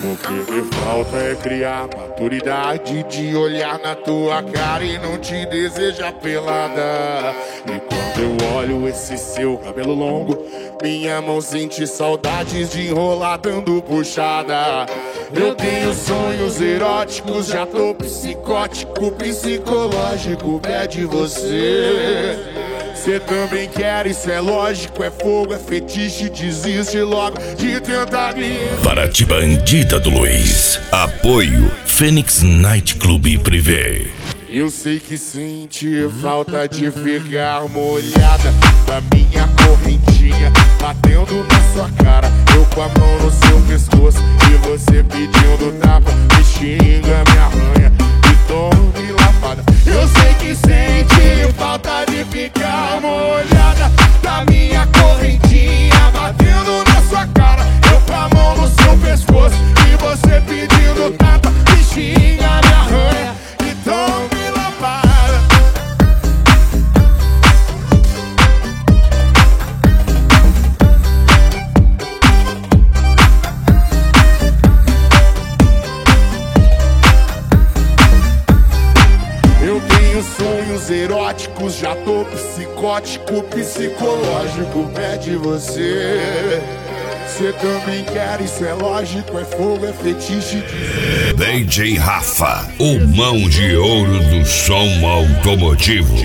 O que me falta é criar maturidade de olhar na tua cara e não te desejar pelada. E quando eu olho esse seu cabelo longo, minha mão sente saudades de enrolar dando puxada. Eu tenho sonhos eróticos, já tô psicótico, psicológico, pede você. Cê também quer, isso é lógico, é fogo, é fetiche, desiste logo de tentar me... Paraty Bandida do Luiz. Apoio Fênix Night Club Privé. Eu sei que sente falta de ficar molhada da minha correntinha batendo na sua cara, eu com a mão no seu pescoço e você pedindo tapa, me xinga, me arranha e tome lavada. Eu sei que sente falta de ficar molhada da minha correntinha batendo na sua cara, eu com a mão no seu pescoço e você pedindo tapa, me xinga, me arranha e tome lavada. Eu tenho sonhos eróticos, já tô psicótico, psicológico, pede você. Cê também quer, isso é lógico, é fogo, é fetiche de... DJ Rafa, o mão de ouro do som automotivo.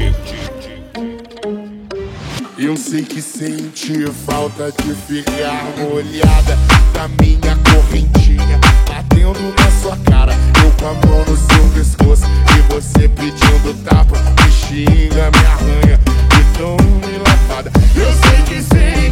Eu sei que sente falta de ficar molhada da minha correntinha batendo na sua cara, eu com a mão no seu pescoço e você pedindo tapa, me xinga, me arranha e tome lavada. Eu sei que sente